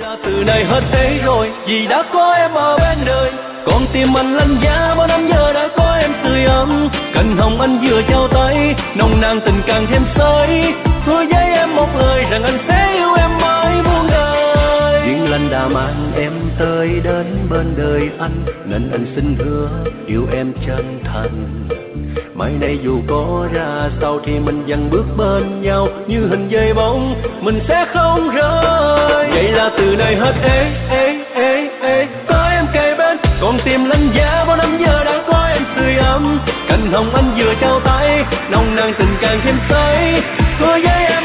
là từ nay hết thế rồi, vì đã có em ở bên đời. Con tim anh lạnh giá bao năm giờ đã có em sưởi ấm. Cành hồng anh vừa trao tay, nồng nàn tình càng thêm sới. Hứa với em một lời rằng anh sẽ yêu em mãi muôn đời. Duyên lành đã mang em tới đến bên đời anh, nên anh xin hứa yêu em chân thành. Mai này dù có ra sao thì mình vẫn bước bên nhau, như hình dây bóng mình sẽ không rơi. Vậy là từ nay hết có em kề bên. Con tim lạnh giá bao năm giờ đã có em sưởi ấm. Cành hồng anh vừa trao tay, nồng nàn tình càng thêm say. Hứa với em